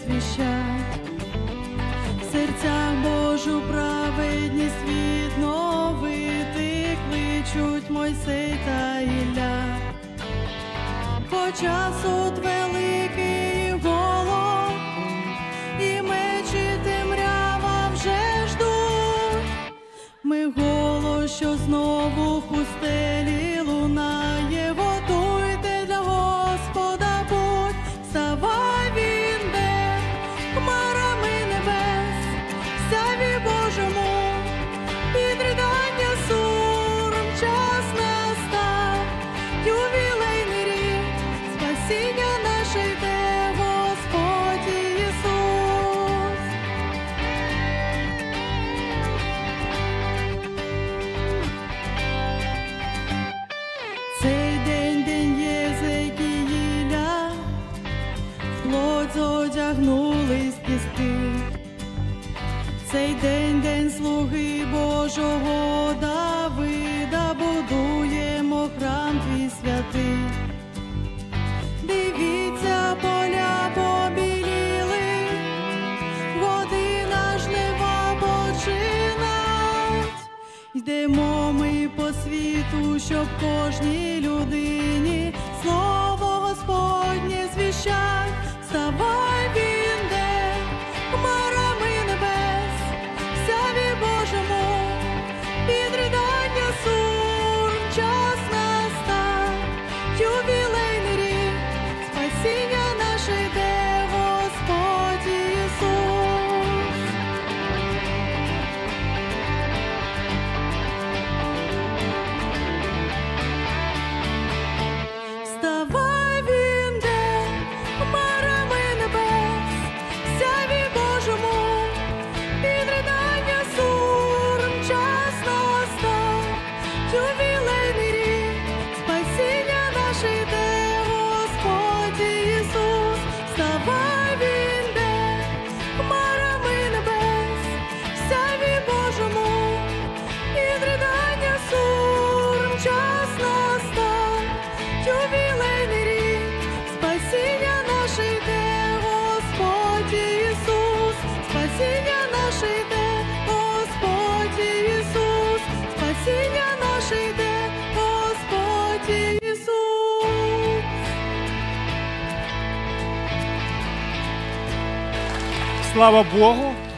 звіщать, в серцях Божу праведність відновити кличуть Мойсей та Ілля. Хоча суд великий голод, і мечі темрява вже ждуть, ми голос, що знову в пустелі лунає, готуйте для Господа путь, вставай, він йде хмарами небес, сяві Божому, під ридання сурм час настав, ювілейний рік, спасіння наше йде, Господь Ісус. Цей день, день Єзекіїля, плоть зодягнулись кістки. Цей день, день слуги Божого Давида, будуємо храм твій святий. Дивіться, поля побіліли, година жнива починать. Йдемо ми по світу, щоб кожній людині слово Господнє звіщать. Вставай, він йде хмарами небес, сяві Божому, під ридання сурм час настав, ювілейний рік, спасіння наше йде, Господь Ісус. Вставай, він йде хмарами небес, сяві Божому, під ридання сурм час настав, ювілейний рік, спасіння наше йде, Господь Ісус. Вставай, він йде хмарами небес, сяві Божому, під ридання сурм час настав, ювілейний рік, спасіння наше йде, Господь Ісус. Спасіння наше йде, Господь Ісус. Спасіння наше йде, Господь Ісус. Слава Богу!